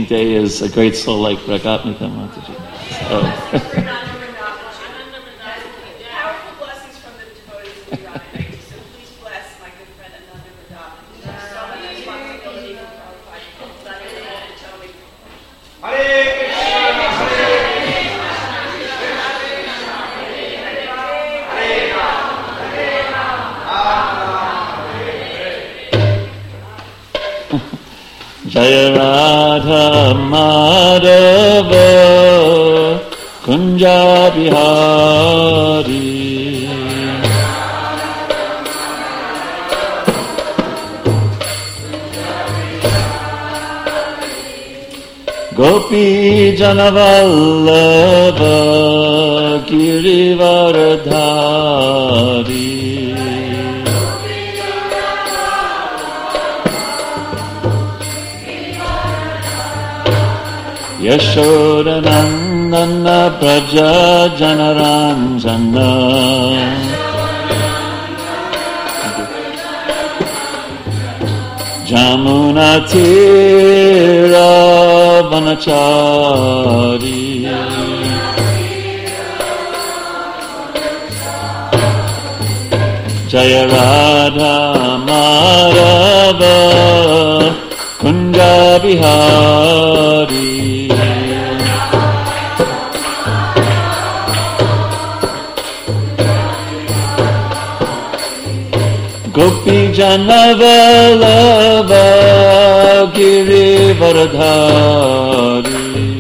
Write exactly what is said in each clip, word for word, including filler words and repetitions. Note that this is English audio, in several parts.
saint day is a great soul like Ragatmika Mataji. So. Powerful blessings from the devotees of Radha. So please bless my good friend Ananda Radha. So much responsibility for Prabhupada. Hare Jaya Radha Madhava Kunja Bihari Gopi Janavallabha Girivardhari Yashodanandana Praja Janaranjana Jamuna Tira Vanachari Jaya Radha Madhava Kunja Bihari Gopi Janavallabha Girivardhari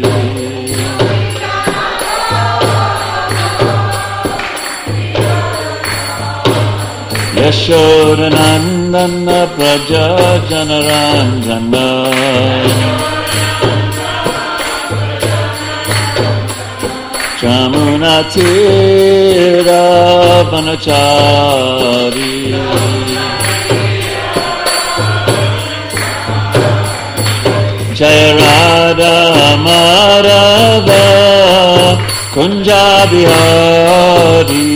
Yashodanandana Praja Janaranjana Jamuna Tira Vanachari Jaya Radha Madhava Kunja Bihari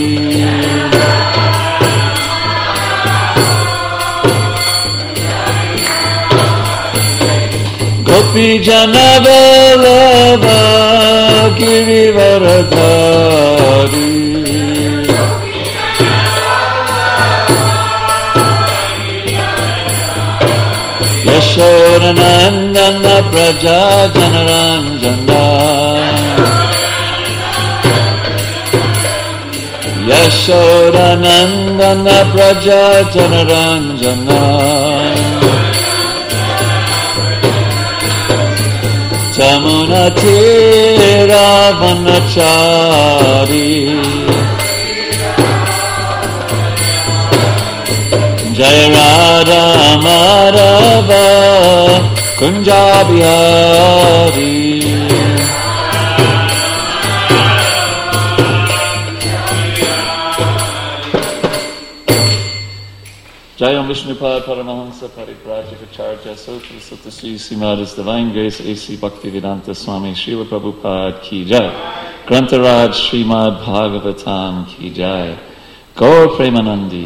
Gopi Janavallabha Girivardhari Yashodanandana Praja Janaranjana Yashodanandana Praja Janaranjana Jamuna Tira Vanachari Jaya Radha Madhava Kunja Bihari Jayam Vishnupad Paramahansa Parivrajacharya Sotra Sutta Sri Srimad Divine Grace A C Bhaktivedanta Swami Srila Prabhupada Ki Jai Grantaraj Srimad Bhagavatam Ki Jai Gaur Premanandi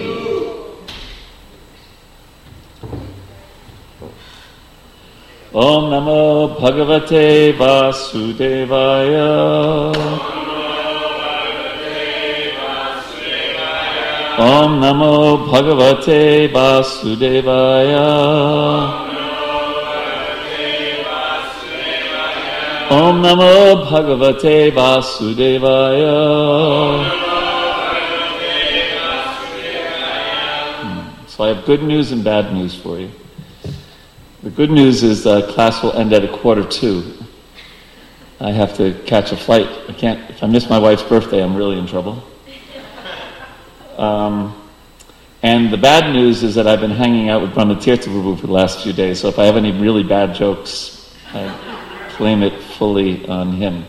Om Namo Bhagavate Vasudevaya Om Namo Bhagavate Vasudevaya Om Namo Bhagavate Vasudevaya So I have good news and bad news for you. The good news is the class will end at a quarter two. I have to catch a flight. I can't, if I miss my wife's birthday, I'm really in trouble. Um, and the bad news is that I've been hanging out with Brahmatirtha Prabhu for the last few days, so if I have any really bad jokes, I claim it fully on him.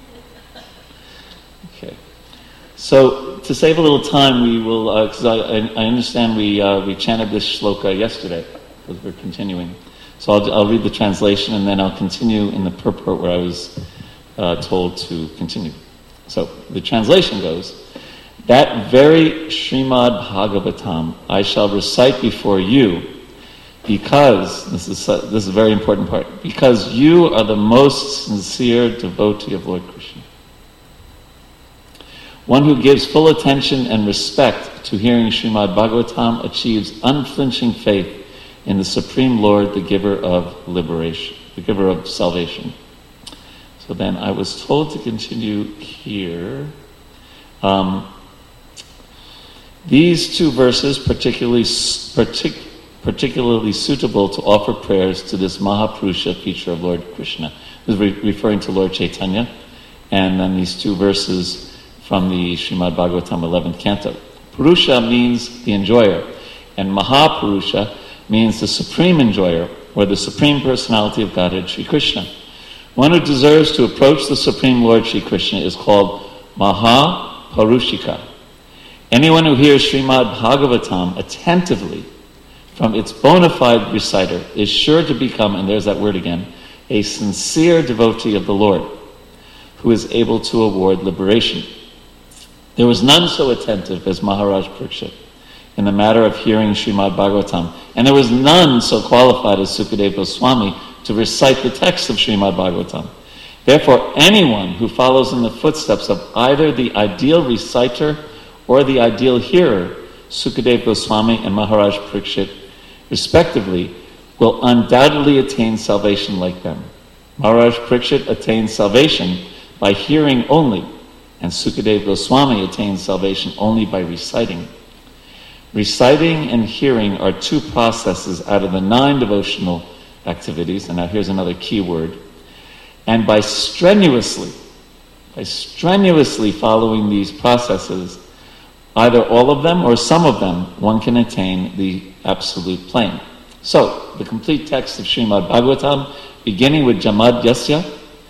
Okay. So, to save a little time, we will, because uh, I, I understand we uh, we chanted this shloka yesterday, because we're continuing. So I'll, I'll read the translation, and then I'll continue in the purport where I was uh, told to continue. So, the translation goes, that very Srimad Bhagavatam I shall recite before you, because, this is, this is a very important part, because you are the most sincere devotee of Lord Krishna. One who gives full attention and respect to hearing Srimad Bhagavatam achieves unflinching faith in the Supreme Lord, the giver of liberation, the giver of salvation. So then I was told to continue here. Um, these two verses, particularly partic, particularly suitable to offer prayers to this Mahapurusha feature of Lord Krishna. This is re- referring to Lord Chaitanya. And then these two verses from the Srimad Bhagavatam eleventh canto. Purusha means the enjoyer, and Mahapurusha means the supreme enjoyer, or the supreme personality of Godhead, Sri Krishna. One who deserves to approach the Supreme Lord Sri Krishna is called Mahapurushika. Anyone who hears Srimad Bhagavatam attentively from its bona fide reciter is sure to become, and there's that word again, a sincere devotee of the Lord, who is able to award liberation. There was none so attentive as Maharaj Parikshit in the matter of hearing Srimad Bhagavatam, and there was none so qualified as Sukadeva Goswami to recite the text of Srimad Bhagavatam. Therefore, anyone who follows in the footsteps of either the ideal reciter or the ideal hearer, Sukadeva Goswami and Maharaj Parikshit, respectively, will undoubtedly attain salvation like them. Maharaj Parikshit attained salvation by hearing only, and Sukadeva Goswami attained salvation only by reciting. Reciting and hearing are two processes out of the nine devotional activities, and now here's another key word. And by strenuously, by strenuously following these processes, either all of them or some of them, one can attain the absolute plane. So, the complete text of Srimad Bhagavatam, beginning with Jamad Yasya,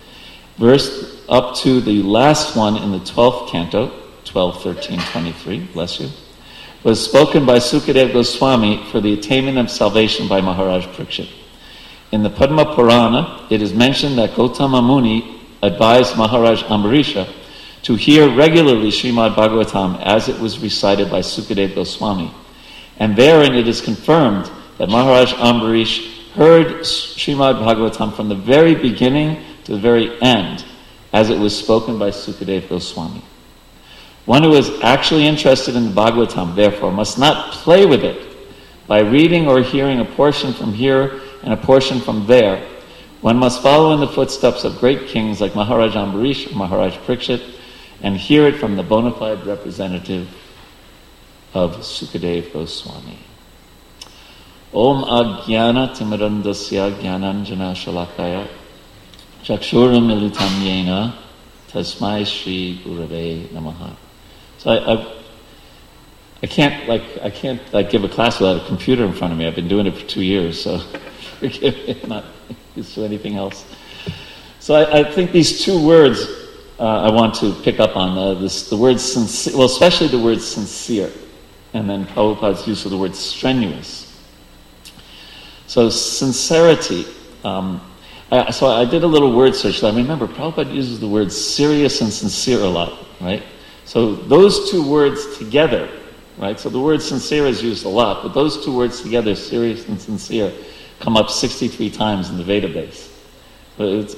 verse up to the last one in the twelfth canto, twelve, thirteen, twenty-three, bless you, was spoken by Sukadeva Goswami for the attainment of salvation by Maharaj Parikshit. In the Padma Purana, it is mentioned that Gautama Muni advised Maharaj Ambarisha to hear regularly Srimad Bhagavatam as it was recited by Sukadeva Goswami. And therein it is confirmed that Maharaj Ambarish heard Srimad Bhagavatam from the very beginning to the very end, as it was spoken by Sukadeva Goswami. One who is actually interested in the Bhagavatam, therefore, must not play with it by reading or hearing a portion from here and a portion from there. One must follow in the footsteps of great kings like Maharaj Ambarish or Maharaj Parikshit and hear it from the bona fide representative of Sukadeva Goswami. Om Ajnana Timirandasya Jnananjana Shalakaya Chakshuram Militam Yena Tasmai Shri Gurave Namaha. So I, I, I can't like I can't like give a class without a computer in front of me. I've been doing it for two years, so forgive me, I'm not used to anything else. So I, I think these two words uh, I want to pick up on uh, this, the word sincere, well, especially the word sincere, and then Prabhupada's use of the word strenuous. So sincerity. Um, I, so I did a little word search. I remember Prabhupada uses the words serious and sincere a lot, right? So those two words together, right? So the word sincere is used a lot, but those two words together, serious and sincere, come up sixty-three times in the Veda base. But it's,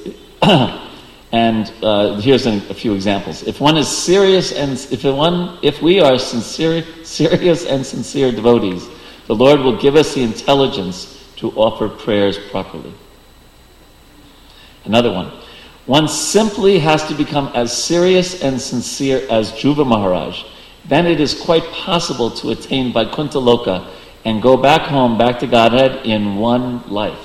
and uh, here's a, a few examples. If one is serious and if one, if we are sincere, serious and sincere devotees, the Lord will give us the intelligence to offer prayers properly. Another one. One simply has to become as serious and sincere as Dhruva Maharaj. Then it is quite possible to attain Vaikuntha Loka and go back home, back to Godhead in one life.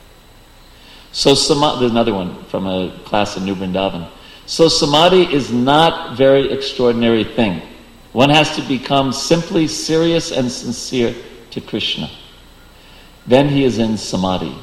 So Samadhi, there's another one from a class in New Vrindavan. So Samadhi is not a very extraordinary thing. One has to become simply serious and sincere to Krishna. Then he is in Samadhi.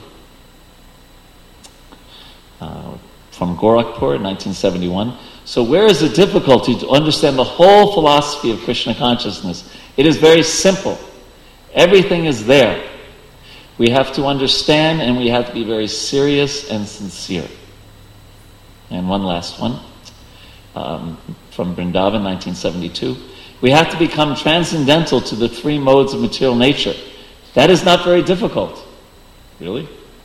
Uh, from Gorakhpur, nineteen seventy-one. So where is the difficulty to understand the whole philosophy of Krishna consciousness? It is very simple. Everything is there. We have to understand and we have to be very serious and sincere. And one last one, um, from Vrindavan, nineteen seventy-two. We have to become transcendental to the three modes of material nature. That is not very difficult. Really?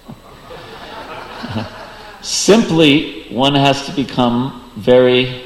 Simply, one has to become very,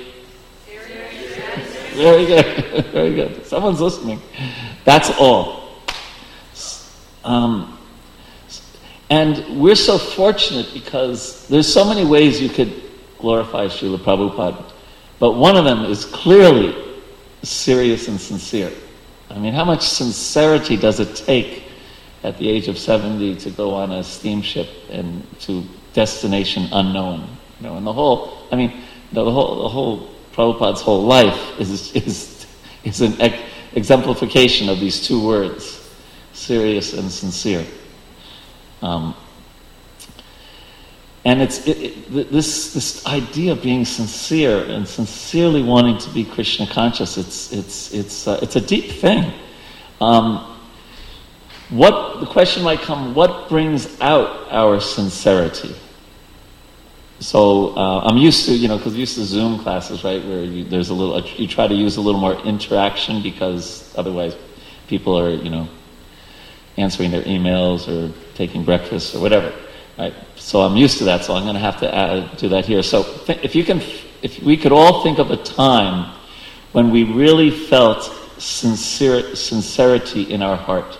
very good, very good. Someone's listening. That's all. Um, and we're so fortunate because there's so many ways you could glorify Srila Prabhupada, but one of them is clearly serious and sincere. I mean, how much sincerity does it take at the age of seventy to go on a steamship and to destination unknown? You know, and the whole, I mean, the whole, the whole Prabhupada's whole life is is is an ex- exemplification of these two words, serious and sincere. Um, and it's it, it, this this idea of being sincere and sincerely wanting to be Krishna conscious. It's it's it's uh, it's a deep thing. Um, what the question might come: what brings out our sincerity? So uh, I'm used to, you know, because I'm used to Zoom classes, right, where you, there's a little, you try to use a little more interaction because otherwise people are, you know, answering their emails or taking breakfast or whatever, right? So I'm used to that, so I'm going to have to add, do that here. So th- if you can, if we could all think of a time when we really felt sincere, sincerity in our heart.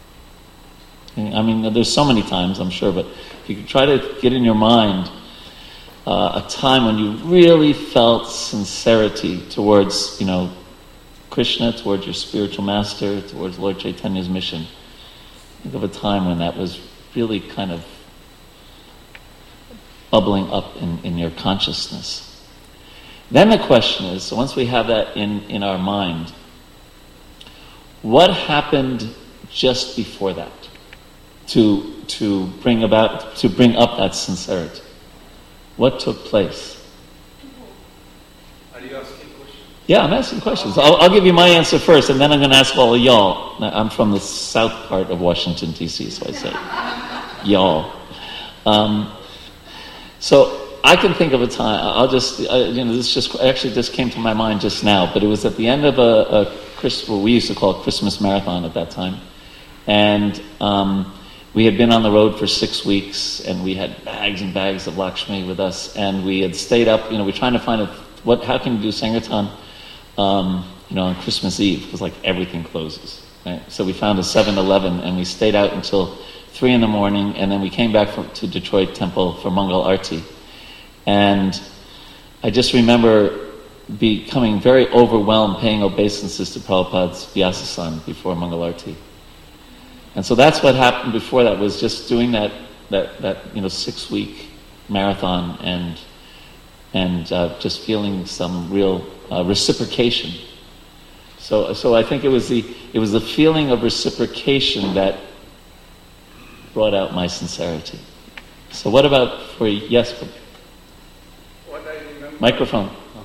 I mean, there's so many times, I'm sure, but if you could try to get in your mind Uh, a time when you really felt sincerity towards, you know, Krishna, towards your spiritual master, towards Lord Chaitanya's mission. Think of a time when that was really kind of bubbling up in, in your consciousness. Then the question is, so once we have that in, in our mind, what happened just before that to to bring about to bring up that sincerity? What took place? Are you asking questions? Yeah, I'm asking questions. I'll, I'll give you my answer first, and then I'm going to ask all of y'all. I'm from the south part of Washington, D C, so I say y'all. Um, so I can think of a time. I'll just, I, you know, this just actually just came to my mind just now, but it was at the end of a, a Christmas, what we used to call a Christmas marathon at that time, and um, we had been on the road for six weeks, and we had bags and bags of Lakshmi with us, and we had stayed up. You know, we're trying to find a what. How can you do Sankirtan, um, you know, on Christmas Eve? Because like everything closes, right? So we found a seven eleven, and we stayed out until three in the morning, and then we came back from, to Detroit Temple for Mangal Arti, and I just remember becoming very overwhelmed, paying obeisances to Prabhupada's Vyasasan before Mangal Arti. And so that's what happened before that, was just doing that, that, that you know, six-week marathon and and uh, just feeling some real uh, reciprocation. So so I think it was the it was the feeling of reciprocation that brought out my sincerity. So what about for you? Yes? What I remember... Microphone.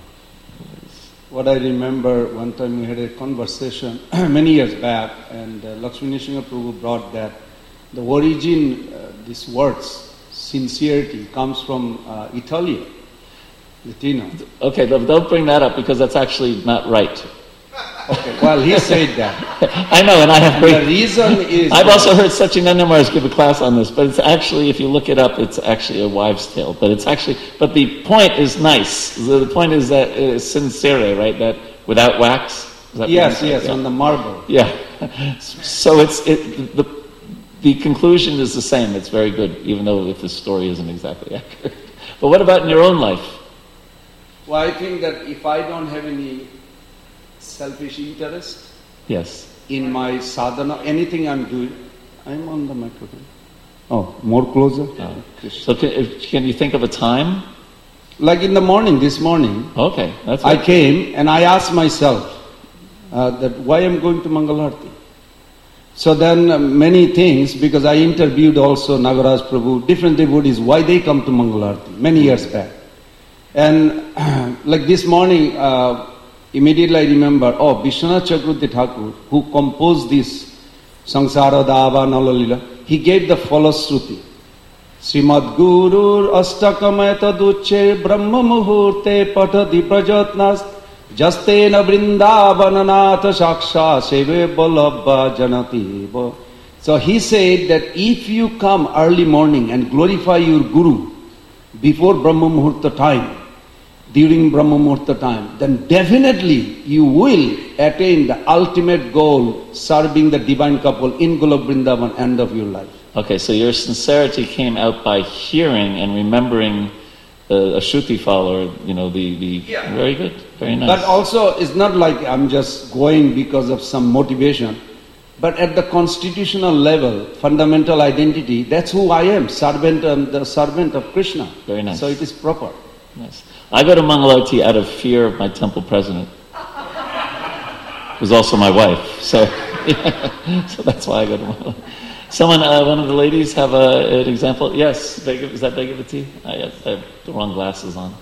What I remember, one time we had a conversation many years back, and uh, Lakshmi Nrsimha Prabhu brought that the origin, uh, these words, sincerity, comes from uh, Italy, Latino. Okay, don't bring that up because that's actually not right. Okay, well, he said that. I know, and I have and great... The reason is... I've also heard Sachinanda Maharaj give a class on this, but it's actually, if you look it up, it's actually a wives' tale. But it's actually... But the point is nice. The, the point is that it's sincere, right? That without wax? Is that yes, yes, yeah. on the marble. Yeah. So it's... It, the, the conclusion is the same. It's very good, even though if the story isn't exactly accurate. But what about in your own life? Well, I think that if I don't have any selfish interest yes. in my sadhana, anything I'm doing, I'm on the microphone. Oh, more closer? Oh. So can, can you think of a time? Like in the morning, this morning, okay, that's I right. came and I asked myself uh, that why I'm going to Mangalarti. So then uh, many things, because I interviewed also Nagaraj Prabhu, different devotees, why they come to Mangalarti, many years back. And like this morning, uh, immediately I remember, oh, Vishwanath Chakravarti Thakur, who composed this Sangsara Dava Nalalila, he gave the Falashruti. Srimad Gurur Ashtakameta Duche Brahma Muhurte Patati Prajatnas Jastena Vrindavananatha Shaksha Seve Balabha Janati. So he said that if you come early morning and glorify your Guru before Brahma Muhurta time, during Brahma Muhurta time, then definitely you will attain the ultimate goal, serving the divine couple in Golok Vrindavan, end of your life. Okay, so your sincerity came out by hearing and remembering uh, a Shruti fal, or, you know, the... the Yeah. Very good, very nice. But also, it's not like I'm just going because of some motivation, but at the constitutional level, fundamental identity, that's who I am, servant, um, the servant of Krishna. Very nice. So it is proper. Nice. I go to Mangalarti out of fear of my temple president, who's also my wife. So, so that's why I go to Mangalarti. Someone, uh, one of the ladies, have a, an example. Yes, Beg- is that Bhagavati? I have, I have the wrong glasses on.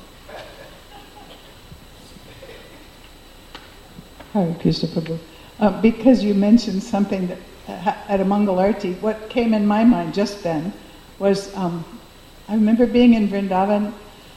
Hare Krishna Prabhu. Uh, because you mentioned something that uh, at a Mangalarti, what came in my mind just then was, um, I remember being in Vrindavan,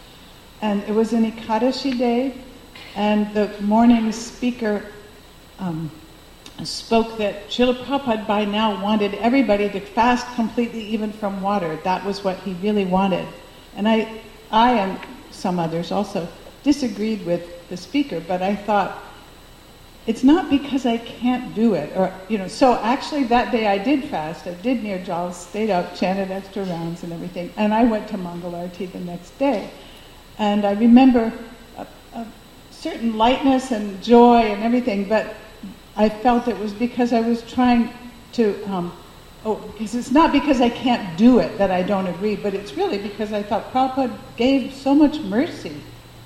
and it was an Ekadashi day, and the morning speaker um, spoke that Srila Prabhupada by now wanted everybody to fast completely, even from water. That was what he really wanted. And I, I and some others also disagreed with the speaker, but I thought, it's not because I can't do it, or, you know, so actually that day I did fast, I did Nirjal, stayed up, chanted extra rounds and everything, and I went to Mangalarti the next day. And I remember a, a certain lightness and joy and everything, but I felt it was because I was trying to, um, oh, because it's not because I can't do it that I don't agree, but it's really because I thought Prabhupada gave so much mercy.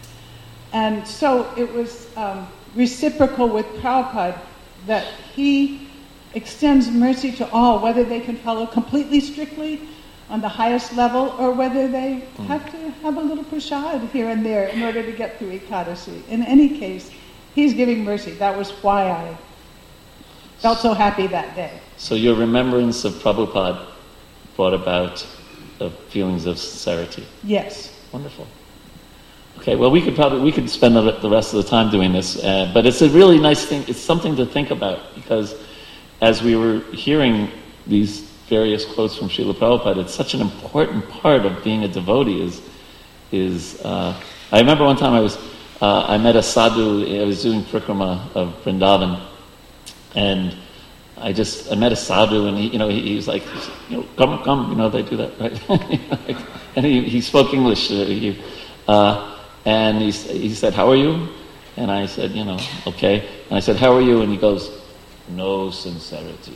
And so it was um, reciprocal with Prabhupada that he extends mercy to all, whether they can follow completely strictly on the highest level, or whether they mm. have to have a little prasad here and there in order to get through Ekadashi. In any case, he's giving mercy. That was why I felt so happy that day. So your remembrance of Prabhupada brought about uh, feelings of sincerity. Yes. Wonderful. Okay, well, we could probably we could spend the, the rest of the time doing this, uh, but it's a really nice thing. It's something to think about, because as we were hearing these various quotes from Srila Prabhupada, it's such an important part of being a devotee. Is is uh, I remember one time I was uh, I met a sadhu. I was doing prikrama of Vrindavan, and I just I met a sadhu, and he you know he, he was like, you know, come come, you know they do that, right? And he, he spoke English. Uh, he, uh, And he, he said, how are you? And I said, you know, okay. And I said, how are you? And he goes, no sincerity.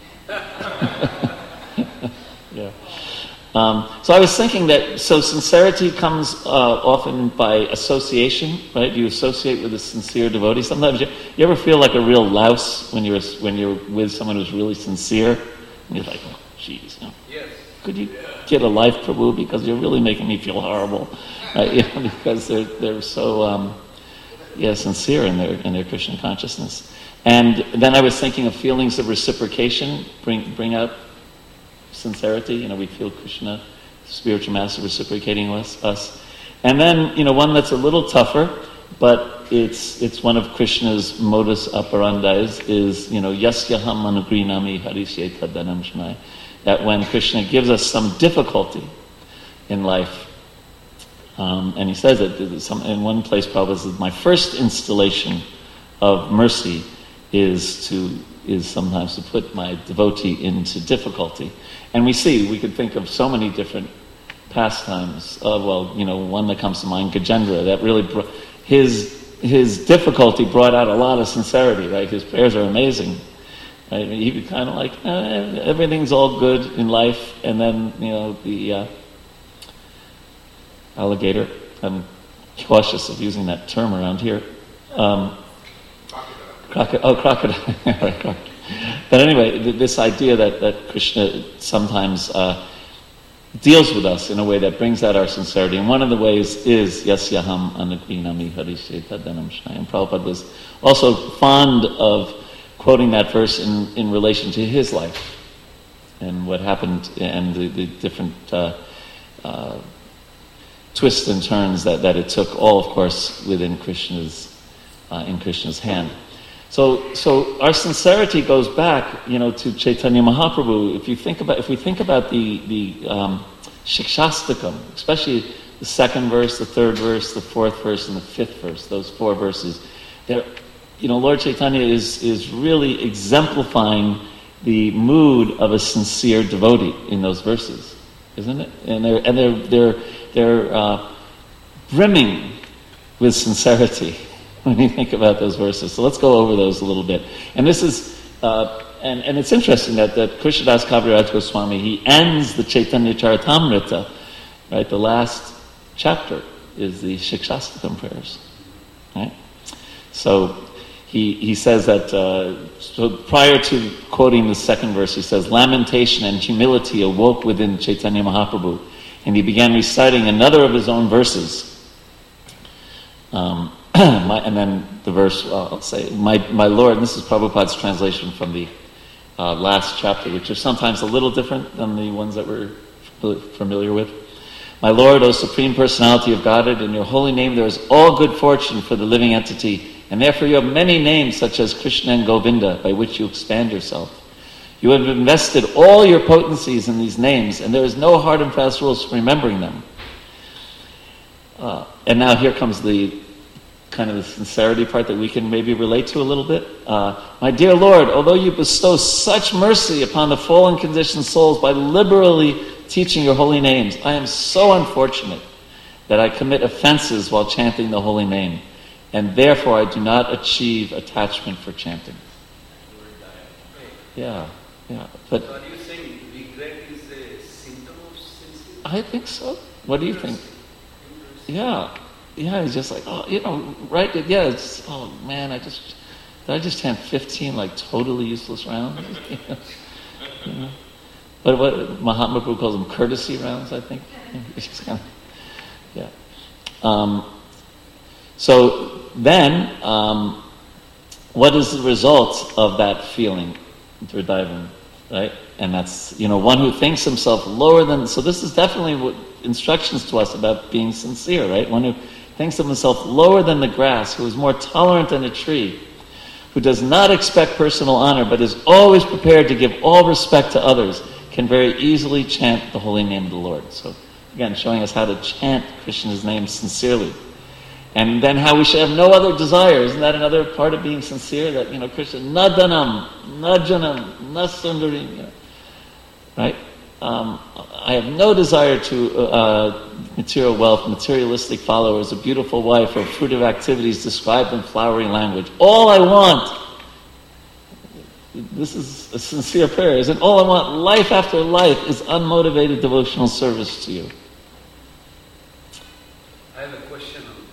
Yeah. Um, so I was thinking that, so sincerity comes uh, often by association, right? You associate with a sincere devotee. Sometimes you, you ever feel like a real louse when you're when you're with someone who's really sincere? And you're like, oh, geez, you know, Yes. could you get a life, Prabhu? Because you're really making me feel horrible. Uh, you know, because they're they're so um, yeah sincere in their in their Krishna consciousness. And then I was thinking of feelings of reciprocation bring bring out sincerity. You know, we feel Krishna, spiritual master, reciprocating us. us. And then, you know, one that's a little tougher, but it's it's one of Krishna's modus operandi is, you know, yasyaham anugrinami harishyeta dhanam shnai. That when Krishna gives us some difficulty in life, Um, and he says that some, in one place, Prabhupada says, my first installation of mercy is to is sometimes to put my devotee into difficulty. And we see, we could think of so many different pastimes. Uh, well, you know, one that comes to mind, Gajendra, that really, bro- his his difficulty brought out a lot of sincerity, right? His prayers are amazing. Right? He'd be kind of like, eh, everything's all good in life, and then, you know, the... Uh, alligator. I'm cautious of using that term around here. Um, crocodile. Oh, crocodile. Right, crocodile. But anyway, th- this idea that, that Krishna sometimes uh, deals with us in a way that brings out our sincerity. And one of the ways is, yasyaham anugrinami harishyeta dhanam shnai. And Prabhupada was also fond of quoting that verse in, in relation to his life and what happened and the, the different uh, uh, twists and turns that, that it took, all of course within Krishna's uh, in Krishna's hand. So, so our sincerity goes back, you know, to Chaitanya Mahaprabhu. If you think about, if we think about the the um, Shikshastakam, especially the second verse, the third verse, the fourth verse, and the fifth verse, those four verses, they're, you know, Lord Chaitanya is is really exemplifying the mood of a sincere devotee in those verses, isn't it? And they're and they're they're they're uh, brimming with sincerity when you think about those verses. So let's go over those a little bit. And this is, uh, and, and it's interesting that, that Krishnadas Kaviraj Goswami, he ends the Chaitanya Charitamrita, right? The last chapter is the Shikshastakam prayers, right? So he he says that, uh, so prior to quoting the second verse, he says, lamentation and humility awoke within Chaitanya Mahaprabhu, and he began reciting another of his own verses. Um, my, and then the verse, uh, I'll say, my, my Lord, and this is Prabhupada's translation from the uh, last chapter, which are sometimes a little different than the ones that we're familiar with. My Lord, O Supreme Personality of Godhead, in your holy name there is all good fortune for the living entity, and therefore you have many names such as Krishna and Govinda by which you expand yourself. You have invested all your potencies in these names, and there is no hard and fast rules for remembering them. Uh, and now here comes the kind of the sincerity part that we can maybe relate to a little bit. Uh, my dear Lord, although you bestow such mercy upon the fallen conditioned souls by liberally teaching your holy names, I am so unfortunate that I commit offenses while chanting the holy name, and therefore I do not achieve attachment for chanting. Yeah, yeah. But So are you saying regret is a symptom of sincerity? I think so. What do you think? Yeah. Yeah, he's just like, oh, you know, right? Yeah, it's, oh man, I just, did I just chant fifteen like totally useless rounds? You know? But what Mahatma Prabhu calls them courtesy rounds, I think. It's just kind of, yeah. Um, so then, um, what is the result of that feeling, Dridaivam, right? And that's, you know, one who thinks himself lower than, so this is definitely what instructions to us about being sincere, right? One who thinks of himself lower than the grass, who is more tolerant than a tree, who does not expect personal honor, but is always prepared to give all respect to others, can very easily chant the holy name of the Lord. So, again, showing us how to chant Krishna's name sincerely. And then how we should have no other desire. Isn't that another part of being sincere? That, you know, Krishna, nadanam, najanam, nasundarim, you know, right? Um, I have no desire to uh, material wealth, materialistic followers, a beautiful wife, or fruitive activities described in flowery language. All I want, this is a sincere prayer, isn't all I want, life after life, is unmotivated devotional service to you. I have a question on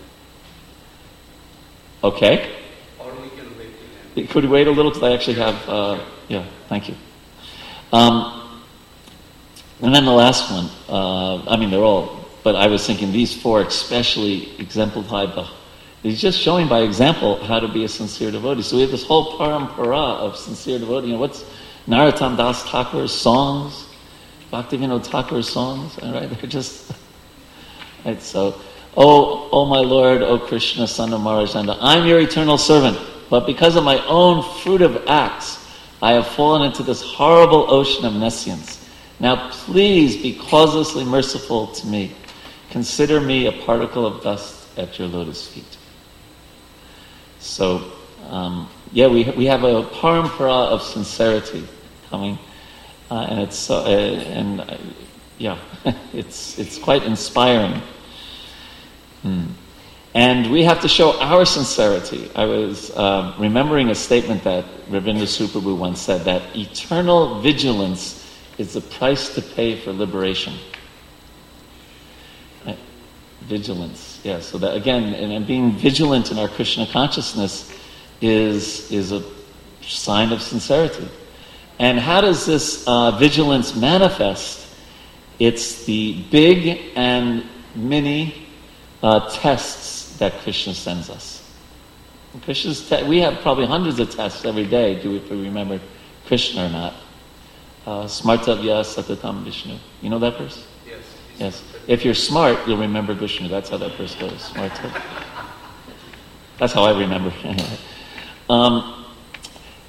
Okay. that. Or we can wait till end. Could we wait a little? Because I actually have, uh, yeah, thank you. Um, and then the last one, uh, I mean, they're all, but I was thinking these four especially exemplify the, he's just showing by example how to be a sincere devotee. So we have this whole parampara of sincere devotee. You know, what's Narottam Das Thakur's songs, Bhaktivinoda Thakur's songs, right? They're just, right, so, oh, oh my Lord, oh Krishna, son of Marajanda, I'm your eternal servant, but because of my own fruitive acts, I have fallen into this horrible ocean of nescience. Now please be causelessly merciful to me. Consider me a particle of dust at your lotus feet. So, um, yeah, we we have a parampara of sincerity coming, uh, and it's uh, and uh, yeah, it's it's quite inspiring. Hmm. And we have to show our sincerity. I was uh, remembering a statement that Ravindra Suprabhu once said, that eternal vigilance is the price to pay for liberation. Right? Vigilance, yeah. So that again, and, and being vigilant in our Krishna consciousness is is a sign of sincerity. And how does this uh, vigilance manifest? It's the big and mini uh, tests that Krishna sends us. Krishna's te- we have probably hundreds of tests every day. Do we, if we remember Krishna or not? Uh, Smartavya Satatam Vishnu. You know that verse? Yes. Yes. If you're smart, you'll remember Vishnu. That's how that verse goes. Smartav. That's how I remember. Anyway. Um,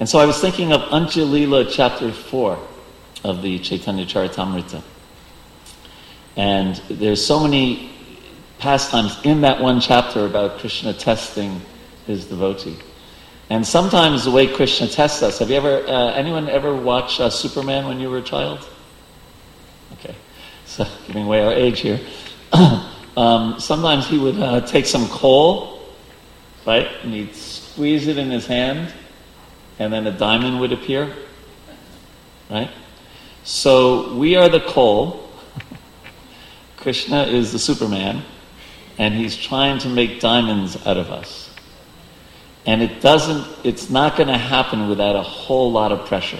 And so I was thinking of Anjalila chapter four of the Chaitanya Charitamrita. And there's so many pastimes in that one chapter about Krishna testing his devotee. And sometimes the way Krishna tests us, have you ever, uh, anyone ever watched uh, Superman when you were a child? Okay, so giving away our age here. um, sometimes he would uh, take some coal, right, and he'd squeeze it in his hand, and then a diamond would appear, right? So we are the coal, Krishna is the Superman, and he's trying to make diamonds out of us. And it doesn't, it's not going to happen without a whole lot of pressure.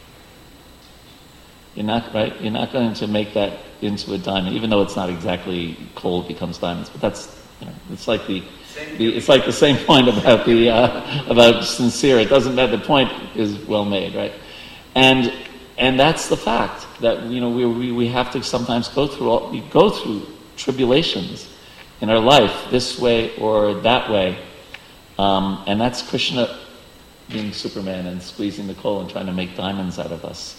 You're not, right? You're not going to make that into a diamond, even though it's not exactly coal becomes diamonds. But that's, you know, it's like the, the it's like the same point about the uh, about sincere. It doesn't matter. The point is well made, right? And and that's the fact that, you know, we we, we have to sometimes go through all, we go through tribulations in our life, this way or that way. Um, and that's Krishna being Superman and squeezing the coal and trying to make diamonds out of us.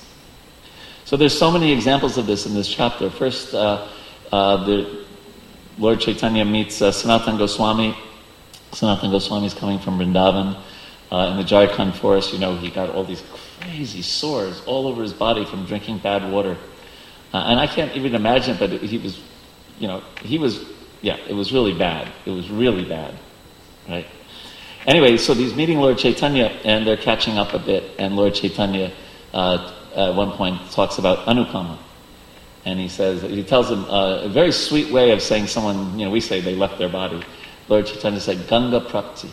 So there's so many examples of this in this chapter. First, uh, uh, the Lord Chaitanya meets uh, Sanatana Goswami. Sanatana Goswami is coming from Vrindavan. Uh, in the Jharkhand forest, you know, he got all these crazy sores all over his body from drinking bad water. Uh, and I can't even imagine, but he was, you know, he was, yeah, it was really bad. It was really bad, right? Anyway, so he's meeting Lord Chaitanya, and they're catching up a bit, and Lord Chaitanya uh, at one point talks about Anupama. And he says, he tells him uh, a very sweet way of saying someone, you know, we say they left their body. Lord Chaitanya said, Ganga Prapti.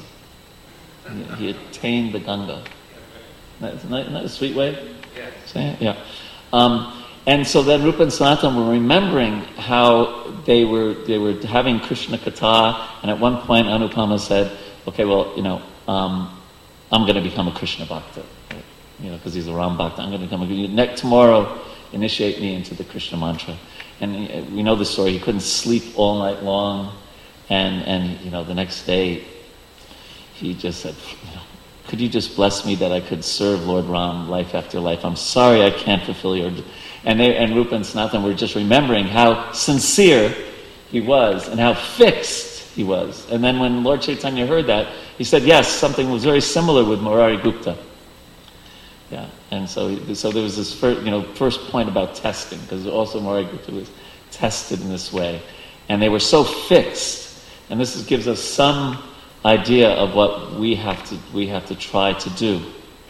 He, he attained the Ganga. Isn't that, isn't that a sweet way of saying it? Yeah. Um, and so then Rupa and Sanatana were remembering how they were they were having Krishna Katha, and at one point Anupama said, okay, well, you know, um, I'm going to become a Krishna Bhakta. Right? You know, because he's a Ram Bhakta. I'm going to become a... Next, tomorrow, initiate me into the Krishna mantra. And he, we know the story. He couldn't sleep all night long. And, and you know, the next day, he just said, you know, could you just bless me that I could serve Lord Ram life after life? I'm sorry I can't fulfill your... And, they, and Rupa and Sanatana were just remembering how sincere he was and how fixed he was. And then when Lord Chaitanya heard that, he said, yes, something was very similar with Murari Gupta. Yeah, and so so there was this first, you know, first point about testing, because also Murari Gupta was tested in this way. And they were so fixed, and this is, gives us some idea of what we have to we have to try to do.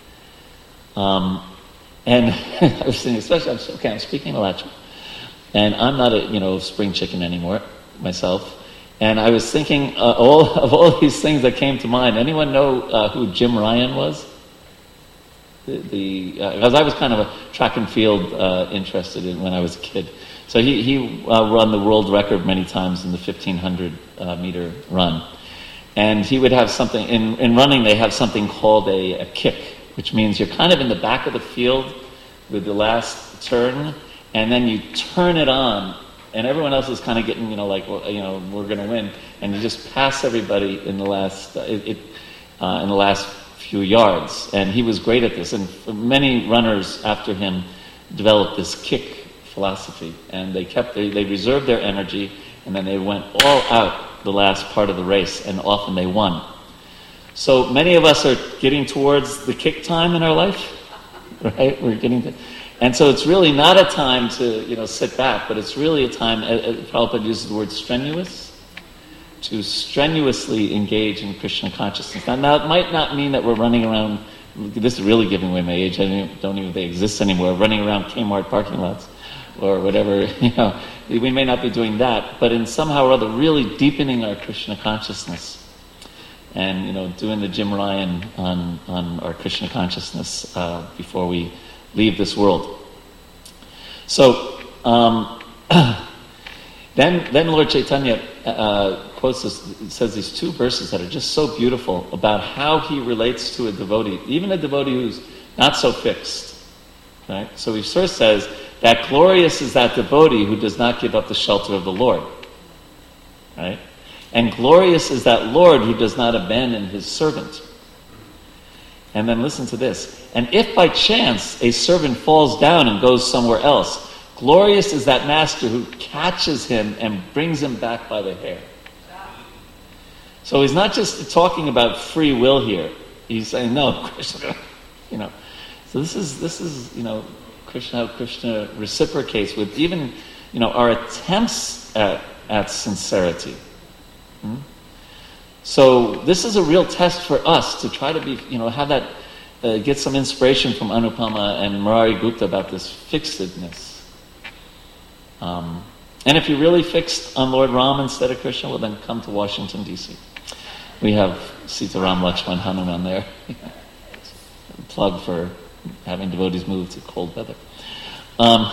Um, and I was thinking, especially, I'm, okay, I'm speaking Alacha, and I'm not a, you know, spring chicken anymore, myself. And I was thinking uh, all of all these things that came to mind. Anyone know uh, who Jim Ryan was? The, the uh, because I was kind of a track and field uh, interested in when I was a kid. So he he uh, run the world record many times in the fifteen hundred uh, meter run, and he would have something in in running. They have something called a, a kick, which means you're kind of in the back of the field with the last turn, and then you turn it on. And everyone else is kind of getting, you know, like, well, you know, we're going to win, and you just pass everybody in the last, uh, it, it uh, in the last few yards. And he was great at this, and many runners after him developed this kick philosophy, and they kept, they, they reserved their energy, and then they went all out the last part of the race, and often they won. So many of us are getting towards the kick time in our life, right? We're getting to. And so it's really not a time to, you know, sit back, but it's really a time, uh, Prabhupada uses the word strenuous, to strenuously engage in Krishna consciousness. Now, now, it might not mean that we're running around, this is really giving away my age, I don't even, don't even think they exist anymore, running around Kmart parking lots or whatever, you know. We may not be doing that, but in somehow or other really deepening our Krishna consciousness and, you know, doing the Jim Ryan on, on our Krishna consciousness uh, before we leave this world. So, um, then, then Lord Chaitanya uh, quotes this, says these two verses that are just so beautiful about how he relates to a devotee, even a devotee who's not so fixed. Right? So he first says that glorious is that devotee who does not give up the shelter of the Lord. Right? And glorious is that Lord who does not abandon his servant. And then listen to this. And if by chance a servant falls down and goes somewhere else, glorious is that master who catches him and brings him back by the hair. So he's not just talking about free will here. He's saying, no, Krishna, you know. So this is, this is, you know, Krishna, how Krishna reciprocates with even, you know, our attempts at, at sincerity. Hmm? So this is a real test for us to try to be, you know, have that, uh, get some inspiration from Anupama and Murari Gupta about this fixedness. Um, and if you're really fixed on Lord Ram instead of Krishna, well then come to Washington, D C We have Sita Ram Lakshman Hanuman there. Plug for having devotees move to cold weather. Um,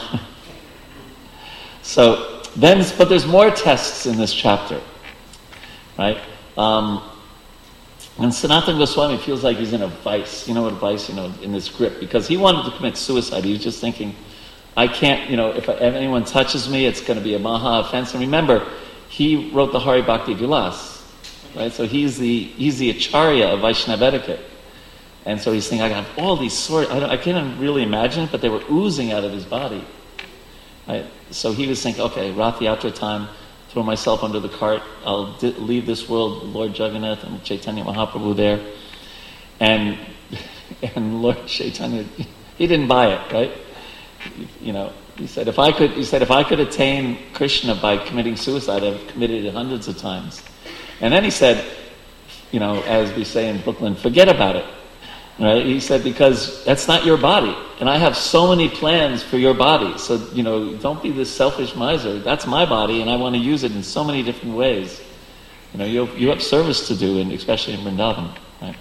so then, but there's more tests in this chapter, right? Um, and Sanatana Goswami feels like he's in a vice. You know what a vice, you know, in this grip. Because he wanted to commit suicide. He was just thinking, I can't, you know, if, I, if anyone touches me, it's going to be a maha offense. And remember, he wrote the Hari Bhakti Vilas, right? So he's the he's the acharya of Vaishnava etiquette. And so he's thinking, I have all these swords. I, I can't really imagine it, but they were oozing out of his body. Right? So he was thinking, okay, Rath Yatra time, throw myself under the cart. I'll di- leave this world, Lord Jagannath and Chaitanya Mahaprabhu there. And and Lord Chaitanya, he didn't buy it, right? You know, he said, if I could, he said, if I could attain Krishna by committing suicide, I've committed it hundreds of times. And then he said, you know, as we say in Brooklyn, forget about it. Right? He said, because that's not your body. And I have so many plans for your body. So, you know, don't be this selfish miser. That's my body, and I want to use it in so many different ways. You know, you have, you have service to do, and especially in Vrindavan. Right?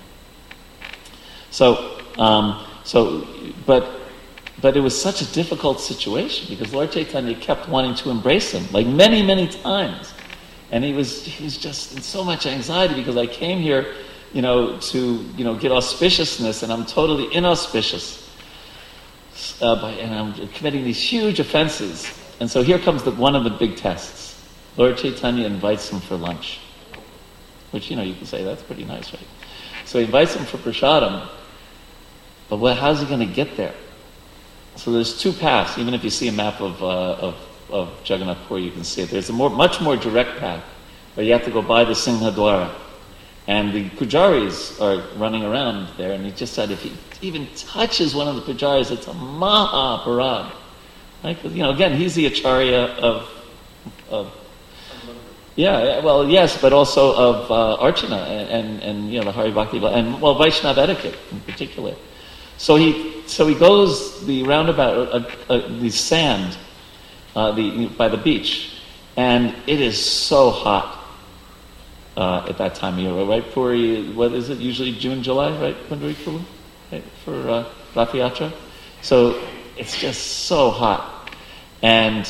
So, um, so, but, but it was such a difficult situation because Lord Chaitanya kept wanting to embrace him, like many, many times. And he was, he was just in so much anxiety because I came here, you know, to, you know, get auspiciousness, and I'm totally inauspicious. Uh, by, and I'm committing these huge offenses. And so here comes the, one of the big tests. Lord Chaitanya invites him for lunch. Which, you know, you can say, that's pretty nice, right? So he invites him for prasadam. But what, how's he going to get there? So there's two paths. Even if you see a map of, uh, of, of Jagannath Puri, you can see it. There's a more, much more direct path, where you have to go by the Singhadwara. And the pujaris are running around there, and he just said if he even touches one of the pujaris, it's a maha aparad. Right? 'Cause, you know, again, he's the acharya of, of yeah, well, yes, but also of uh, Archana and, and, and, you know, the Hari Bhakti, and, well, Vaishnava etiquette in particular. So he so he goes the roundabout, uh, uh, the sand, uh, the by the beach, and it is so hot. Uh, at that time of year, right? Puri, what is it? Usually June, July, right? Panduri Prabhu? Right? For uh, Rath Yatra. So it's just so hot. And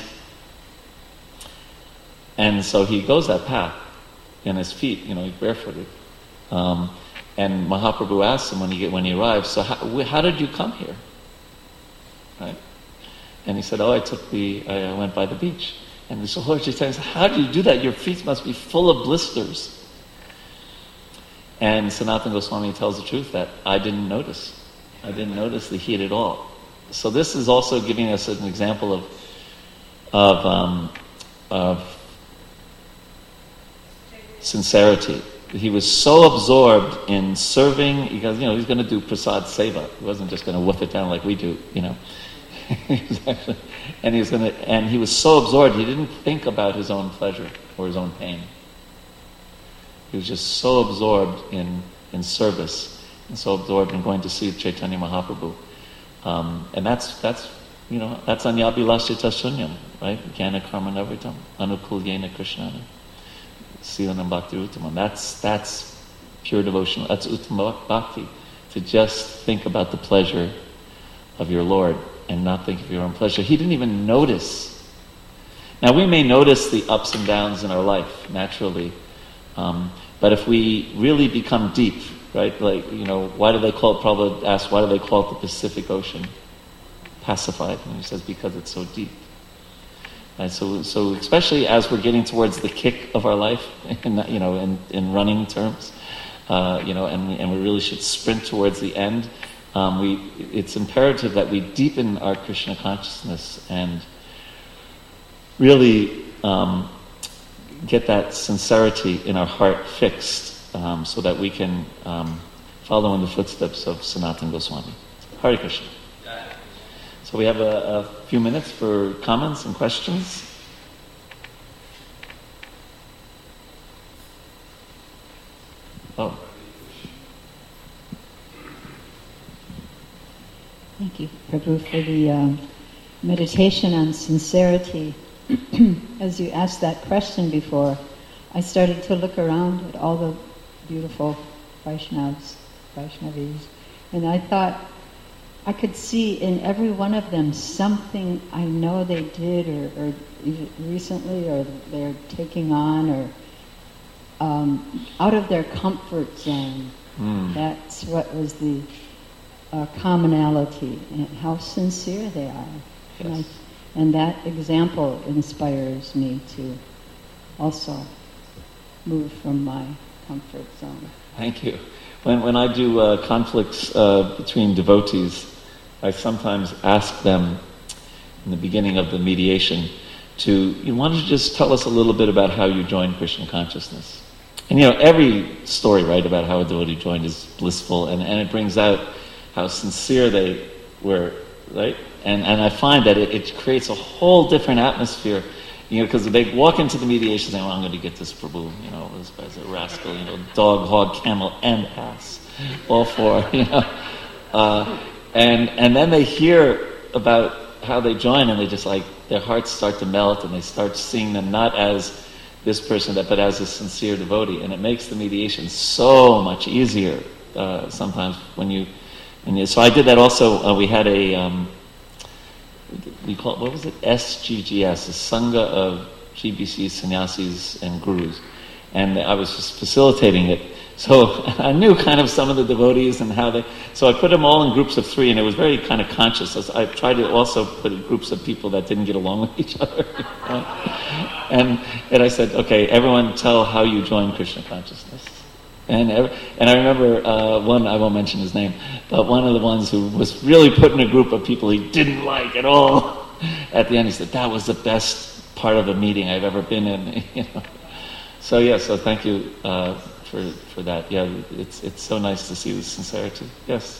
and so he goes that path in his feet, you know, he's barefooted. Um, and Mahaprabhu asks him when he get, when he arrives, so how, how did you come here? Right? And he said, oh, I took the, I went by the beach. And the Lord Chaitanya says, how do you do that? Your feet must be full of blisters. And Sanatana Goswami tells the truth that I didn't notice. I didn't notice the heat at all. So this is also giving us an example of of, um, of sincerity. He was so absorbed in serving, because, you know, he's going to do prasad seva. He wasn't just going to woof it down like we do, you know. and he was going to, and he was so absorbed he didn't think about his own pleasure or his own pain. He was just so absorbed in in service and so absorbed in going to see Chaitanya Mahaprabhu, um, and that's that's you know that's anyabhilasita shunyam, right? Jnana karma navritam anukulyena krishnana silanam bhakti uttamam. That's that's pure devotion. That's uttama bhakti, to just think about the pleasure of your Lord and not think of your own pleasure. He didn't even notice. Now, we may notice the ups and downs in our life, naturally. Um, but if we really become deep, right, like, you know, why do they call it, Prabhupada asked, why do they call it the Pacific Ocean? Pacified. And he says, because it's so deep. Right, so, so especially as we're getting towards the kick of our life, in, you know, in, in running terms, uh, you know, and we, and we really should sprint towards the end. Um, we, it's imperative that we deepen our Krishna consciousness and really um, get that sincerity in our heart fixed, um, so that we can um, follow in the footsteps of Sanatana Goswami. Hare Krishna. So we have a, a few minutes for comments and questions. Oh. Thank you, Prabhu, for the um, meditation on sincerity. As you asked that question before, I started to look around at all the beautiful Vaishnavas, Vaishnavis, and I thought I could see in every one of them something I know they did or, or recently or they're taking on or um, out of their comfort zone. Mm. That's what was the uh, commonality and how sincere they are. Yes. And, I, and that example inspires me to also move from my comfort zone. Thank you. When when I do uh, conflicts uh, between devotees, I sometimes ask them in the beginning of the mediation to, you know, why don't you just tell us a little bit about how you joined Krishna consciousness? And you know, every story, right, about how a devotee joined is blissful, and, and it brings out how sincere they were, right? And and I find that it, it creates a whole different atmosphere, you know, because they walk into the mediation saying, well, I'm going to get this Prabhu, you know, this guy's a rascal, you know, dog, hog, camel, and ass, all four, you know. Uh, and and then they hear about how they join, and they just like, their hearts start to melt, and they start seeing them not as this person, that but as a sincere devotee, and it makes the mediation so much easier uh, sometimes when you, when you. So I did that also. Uh, we had a, um, we call it, what was it? S G G S, a Sangha of G B C sannyasis and gurus, and I was just facilitating it. So I knew kind of some of the devotees and how they, so I put them all in groups of three, and it was very kind of conscious. I tried to also put in groups of people that didn't get along with each other. and and I said, okay, everyone tell how you joined Krishna consciousness. And every, and I remember uh, one, I won't mention his name, but one of the ones who was really put in a group of people he didn't like at all. At the end he said, that was the best part of a meeting I've ever been in. You know? So yeah, so thank you uh, for for that. Yeah, it's it's so nice to see the sincerity. Yes.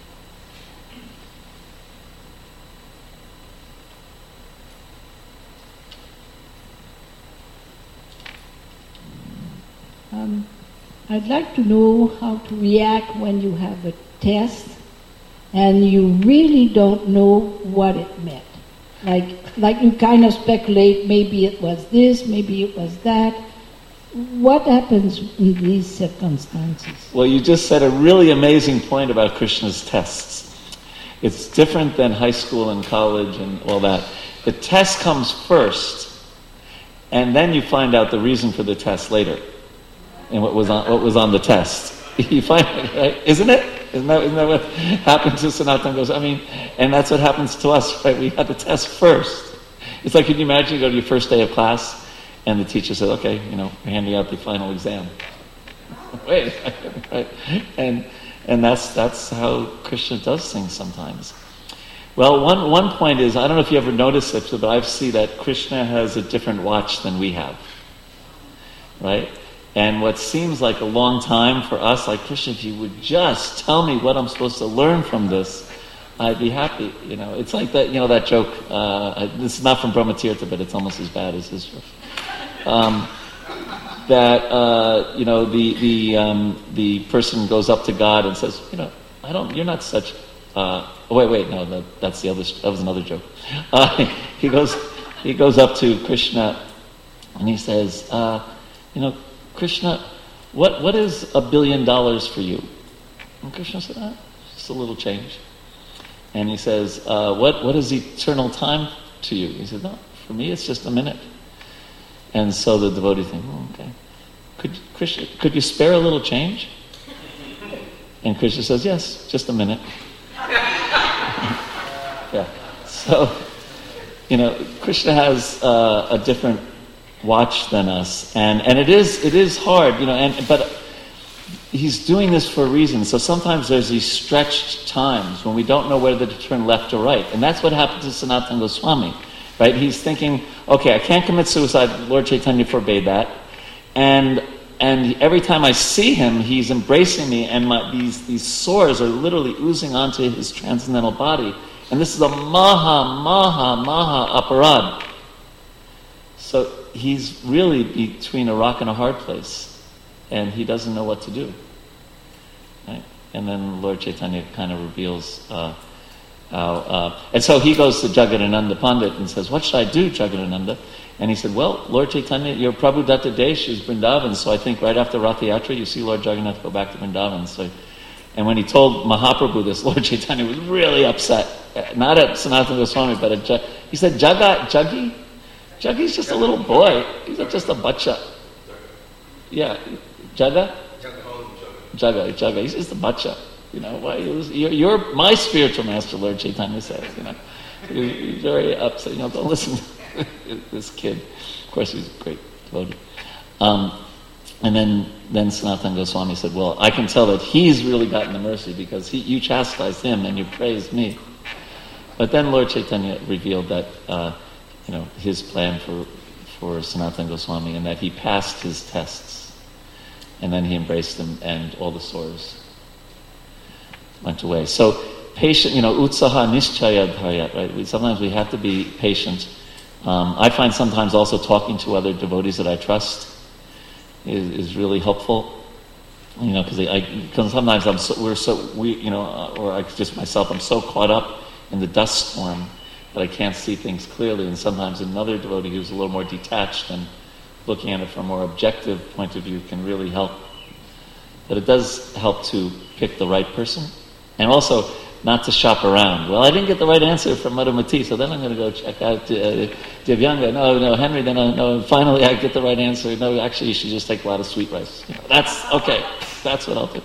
Um, I'd like to know how to react when you have a test and you really don't know what it meant. Like like you kind of speculate, maybe it was this, maybe it was that. What happens in these circumstances? Well, you just said a really amazing point about Krishna's tests. It's different than high school and college and all that. The test comes first, and then you find out the reason for the test later, and what was on what was on the test. You find, right? Isn't it? Isn't that, isn't that what happened to Sanatana Goswami? I mean, and that's what happens to us, right? We had the test first. It's like, can you imagine you go to your first day of class, and the teacher said, okay, you know, we're handing out the final exam. Wait, right? And and that's that's how Krishna does things sometimes. Well, one one point is, I don't know if you ever noticed it, but I see that Krishna has a different watch than we have. Right? And what seems like a long time for us, like, Krishna, if you would just tell me what I'm supposed to learn from this, I'd be happy. You know, it's like that, you know, that joke, uh, this is not from Brahmatirtha, but it's almost as bad as his joke. Um, that, uh, you know, the the um, the person goes up to God and says, you know, I don't, you're not such, uh, oh, wait, wait, no, that, that's the other, that was another joke. Uh, he goes, he goes up to Krishna and he says, uh, you know, Krishna, what what is a billion dollars for you? And Krishna said, ah, just a little change. And he says, uh, what what is eternal time to you? He said, no, for me it's just a minute. And so the devotee thinks, oh, okay. Could Krishna, could you spare a little change? And Krishna says, yes, just a minute. Yeah. So, you know, Krishna has uh, a different watch than us, and and it is it is hard, you know. And but he's doing this for a reason. So sometimes there's these stretched times when we don't know whether to turn left or right. And that's what happened to Sanatana Goswami, right? He's thinking, okay, I can't commit suicide. Lord Chaitanya forbade that. And and every time I see him, he's embracing me, and my, these, these sores are literally oozing onto his transcendental body. And this is a maha, maha, maha aparad. So he's really between a rock and a hard place, and he doesn't know what to do. Right? And then Lord Chaitanya kind of reveals uh, how... Uh, and so he goes to Jagadananda Pandit and says, what should I do, Jagadananda? And he said, well, Lord Chaitanya, your Prabhu Datta Desh is Vrindavan, so I think right after Ratha Yatra, you see Lord Jagannath go back to Vrindavan. So, and when he told Mahaprabhu this, Lord Chaitanya was really upset. Not at Sanatana Goswami, but at Jaggi. He said, Jaga, Jaggi? Jaggi's just a little boy. He's just a bacha. Yeah, Jaga? Jaga, Jaga. He's just a bacha. You know, why? You're, you're my spiritual master, Lord Chaitanya says. You know, he's very upset. You know, don't listen to this kid. Of course, he's a great devotee. Um, and then, then Sanatana Goswami said, well, I can tell that he's really gotten the mercy because he, you chastised him and you praised me. But then Lord Chaitanya revealed that, uh, you know, his plan for for Sanatana Goswami, and that he passed his tests, and then he embraced him, and all the sores went away. So, patient, you know, utsaha nischaya dharya, right? We, sometimes we have to be patient. Um, I find sometimes also talking to other devotees that I trust is, is really helpful. You know, because I, because sometimes I'm so, we're so we, you know, or I just myself, I'm so caught up in the dust storm that I can't see things clearly, and sometimes another devotee who's a little more detached and looking at it from a more objective point of view can really help. But it does help to pick the right person, and also not to shop around. Well, I didn't get the right answer from Madhumati, so then I'm going to go check out uh, Divyanga. No, no, Henry, then I, no, finally I get the right answer. No, actually you should just take a lot of sweet rice. You know, that's, okay, that's what I'll do.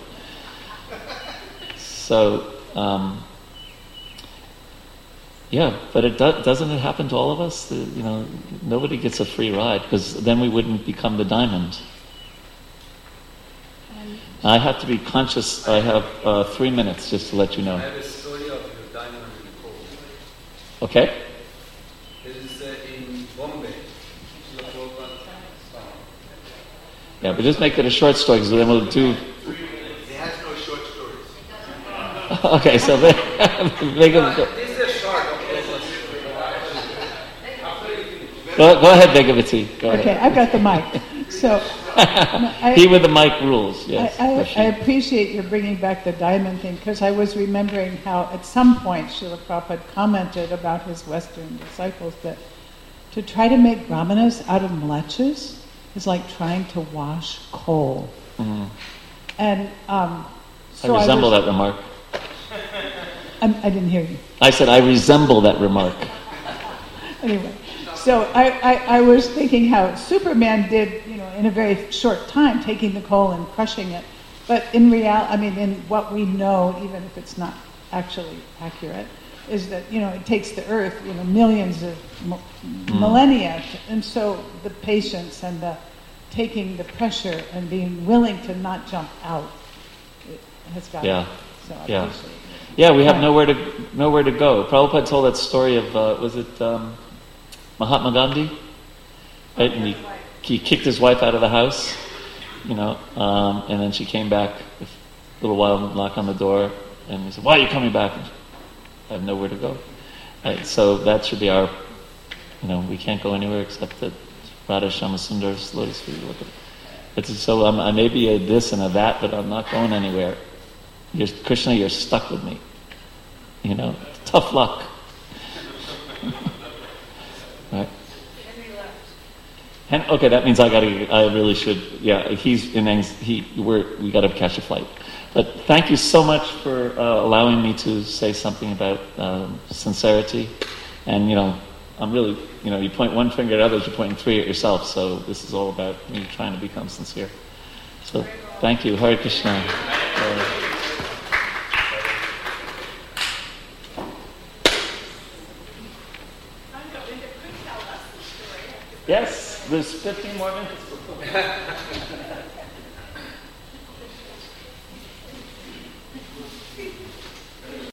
So, um, yeah, but it do, doesn't it happen to all of us? The, you know, nobody gets a free ride, because then we wouldn't become the diamond. I have to be conscious. I have uh, three minutes just to let you know. I have a story of your diamond in coal. Okay. This is uh, in Bombay. Yeah, but just make it a short story, because then we'll do... It has no short stories. Okay, so make it... This is a short. Go, go ahead, Bhagavati. Go Okay, ahead. I've got the mic. So, I, he with the mic rules, yes. I, I, or she. I appreciate your bringing back the diamond thing, because I was remembering how at some point Srila Prabhupada commented about his Western disciples that to try to make brahmanas out of mlechas is like trying to wash coal. Mm-hmm. And um, so I resemble I was, that remark. I'm, I didn't hear you. I said I resemble that remark. Anyway, so I, I, I was thinking how Superman did, you know, in a very short time, taking the coal and crushing it. But in reality, I mean, in what we know, even if it's not actually accurate, is that, you know, it takes the earth, you know, millions of m- millennia. To, and so the patience and the taking the pressure and being willing to not jump out it has got Yeah. it. So I Yeah. appreciate it. Yeah, we have Right. nowhere to nowhere to go. Prabhupada told that story of, uh, was it um, Mahatma Gandhi? Right? And he, he kicked his wife out of the house, you know, um, and then she came back a little while, knocked on the door, and he said, why are you coming back? I have nowhere to go. Right? So that should be our, you know, we can't go anywhere except that Radha Shamasundar's lotus feet. Look at it. It's, so I'm, I may be a this and a that, but I'm not going anywhere. You're, Krishna, you're stuck with me. You know, tough luck. Right? Henry left. And, okay, that means I gotta. I really should. Yeah, he's in. Anx- he, we're we gotta catch a flight. But thank you so much for uh, allowing me to say something about um, sincerity. And you know, I'm really. You know, you point one finger at others, you're pointing three at yourself. So this is all about me trying to become sincere. So thank you, Hare Krishna. Uh, Yes, there's fifteen more minutes.